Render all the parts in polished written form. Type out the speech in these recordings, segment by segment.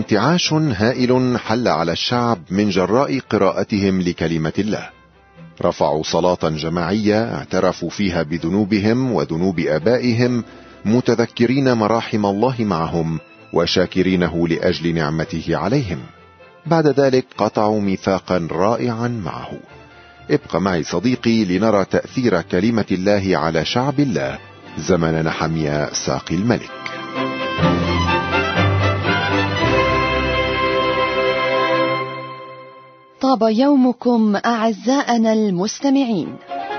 انتعاش هائل حل على الشعب من جراء قراءتهم لكلمة الله. رفعوا صلاة جماعية اعترفوا فيها بذنوبهم وذنوب آبائهم، متذكرين مراحم الله معهم وشاكرينه لأجل نعمته عليهم. بعد ذلك قطعوا ميثاقا رائعا معه. ابق معي صديقي لنرى تأثير كلمة الله على شعب الله زمن نحميا ساقي الملك. طاب يومكم أعزائنا المستمعين.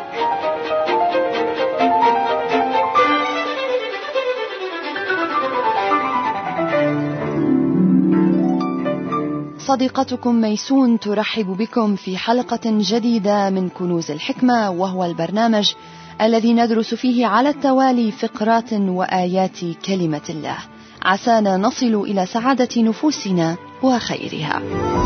صديقتكم ميسون ترحب بكم في حلقة جديدة من كنوز الحكمة، وهو البرنامج الذي ندرس فيه على التوالي فقرات وآيات كلمة الله، عسانا نصل إلى سعادة نفوسنا وخيرها.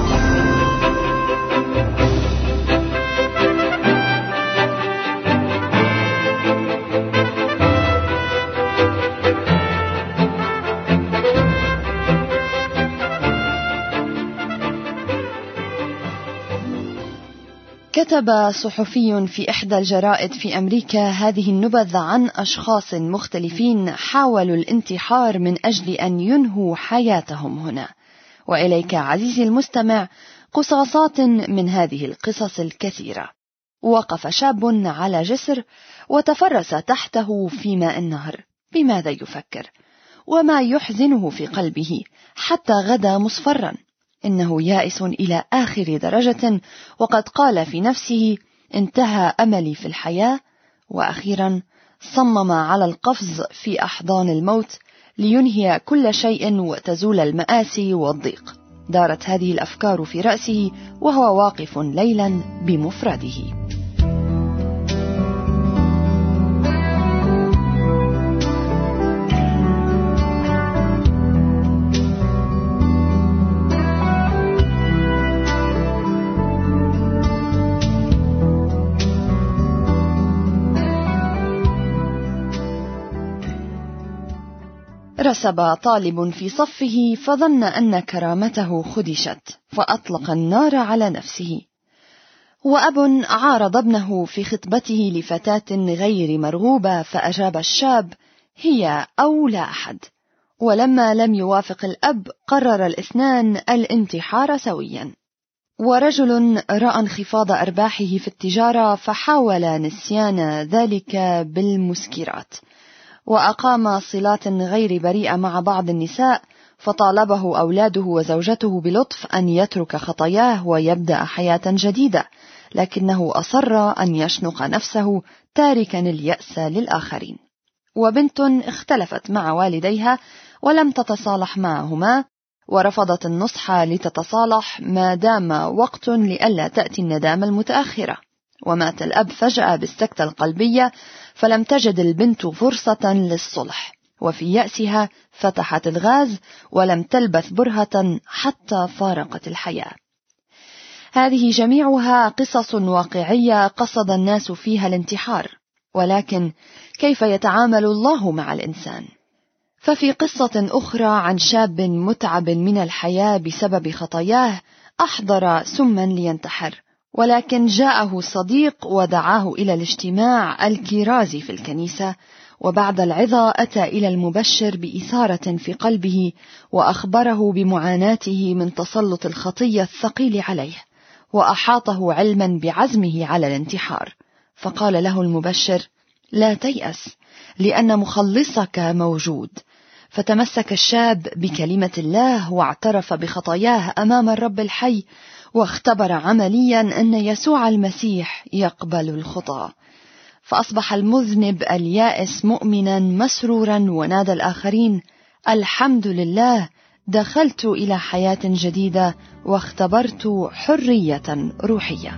كتب صحفي في إحدى الجرائد في أمريكا هذه النبذ عن أشخاص مختلفين حاولوا الانتحار من أجل أن ينهوا حياتهم هنا، وإليك عزيزي المستمع قصاصات من هذه القصص الكثيرة. وقف شاب على جسر وتفرس تحته في ماء النهر. بماذا يفكر؟ وما يحزنه في قلبه حتى غدا مصفرا؟ إنه يائس إلى آخر درجة، وقد قال في نفسه: انتهى أملي في الحياة. وأخيرا صمم على القفز في أحضان الموت لينهي كل شيء وتزول المآسي والضيق. دارت هذه الأفكار في رأسه وهو واقف ليلا بمفرده. رسب طالب في صفه فظن أن كرامته خدشت فأطلق النار على نفسه. وأب عارض ابنه في خطبته لفتاة غير مرغوبة، فأجاب الشاب: هي أو لا أحد. ولما لم يوافق الأب قرر الاثنان الانتحار سويا. ورجل رأى انخفاض أرباحه في التجارة فحاول نسيان ذلك بالمسكرات، وأقام صلات غير بريئة مع بعض النساء، فطالبه أولاده وزوجته بلطف أن يترك خطاياه ويبدأ حياة جديدة، لكنه أصر أن يشنق نفسه تاركا اليأس للآخرين. وبنت اختلفت مع والديها ولم تتصالح معهما، ورفضت النصح لتتصالح ما دام وقت لئلا تأتي الندامة المتأخرة. ومات الأب فجأة بالسكتة القلبية، فلم تجد البنت فرصة للصلح، وفي يأسها فتحت الغاز ولم تلبث برهة حتى فارقت الحياة. هذه جميعها قصص واقعية قصد الناس فيها الانتحار، ولكن كيف يتعامل الله مع الإنسان؟ ففي قصة أخرى عن شاب متعب من الحياة بسبب خطاياه أحضر سما لينتحر، ولكن جاءه صديق ودعاه إلى الاجتماع الكرازي في الكنيسة، وبعد العظة أتى إلى المبشر بإثارة في قلبه وأخبره بمعاناته من تسلط الخطية الثقيل عليه، وأحاطه علما بعزمه على الانتحار. فقال له المبشر: لا تيأس، لأن مخلصك موجود. فتمسك الشاب بكلمة الله واعترف بخطاياه أمام الرب الحي، واختبر عمليا أن يسوع المسيح يقبل الخطاة. فأصبح المذنب اليائس مؤمنا مسرورا، ونادى الآخرين: الحمد لله، دخلت إلى حياة جديدة واختبرت حرية روحية.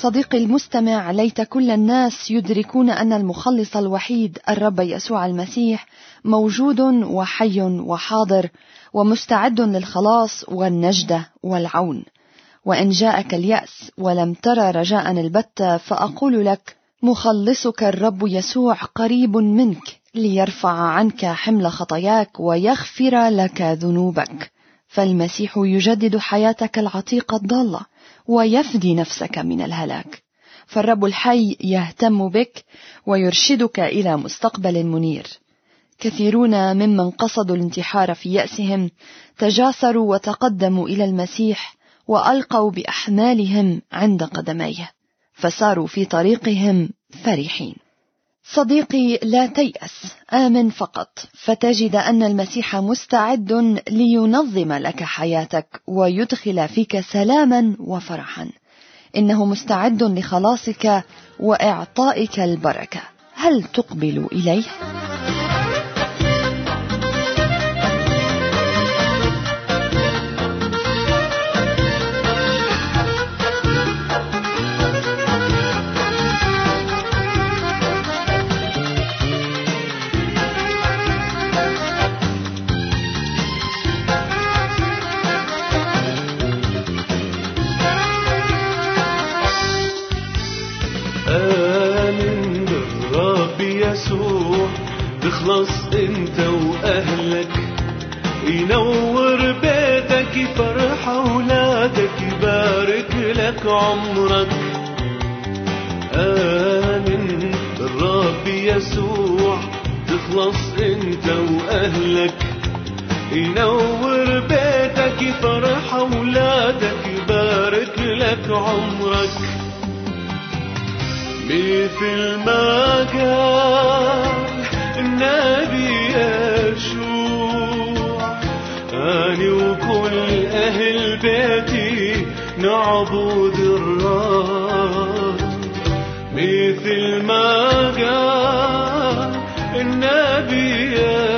صديقي المستمع، ليت كل الناس يدركون أن المخلص الوحيد الرب يسوع المسيح موجود وحي وحاضر ومستعد للخلاص والنجدة والعون. وإن جاءك اليأس ولم ترى رجاء البتة، فأقول لك: مخلصك الرب يسوع قريب منك ليرفع عنك حمل خطاياك ويغفر لك ذنوبك. فالمسيح يجدد حياتك العتيقة الضالة ويفدي نفسك من الهلاك. فالرب الحي يهتم بك ويرشدك إلى مستقبل منير. كثيرون ممن قصدوا الانتحار في يأسهم تجاسروا وتقدموا إلى المسيح وألقوا بأحمالهم عند قدميه، فساروا في طريقهم فرحين. صديقي، لا تيأس، آمن فقط، فتجد أن المسيح مستعد لينظم لك حياتك ويدخل فيك سلاما وفرحا. إنه مستعد لخلاصك وإعطائك البركة. هل تقبل إليه؟ آمن بالرب يسوع تخلص انت واهلك، ينور بيتك، يفرح اولادك، يبارك لك عمرك. آمن بالرب يسوع تخلص انت واهلك، ينور بيتك، يفرح اولادك، يبارك لك عمرك. مثل ما قال النبي يشوع، أنا وكل أهل بيتي نعبد الرب. مثل ما قال النبي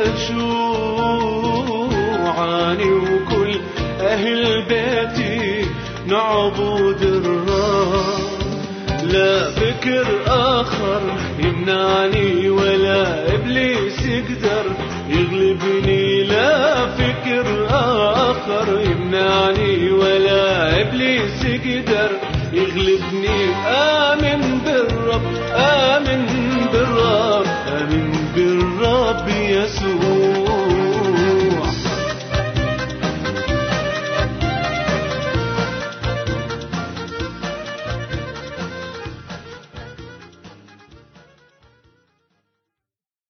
يشوع، أنا وكل أهل بيتي نعبد الرب. لا فكر آخر يمنعني ولا إبليس يقدر يغلبني، لا فكر آخر يمنعني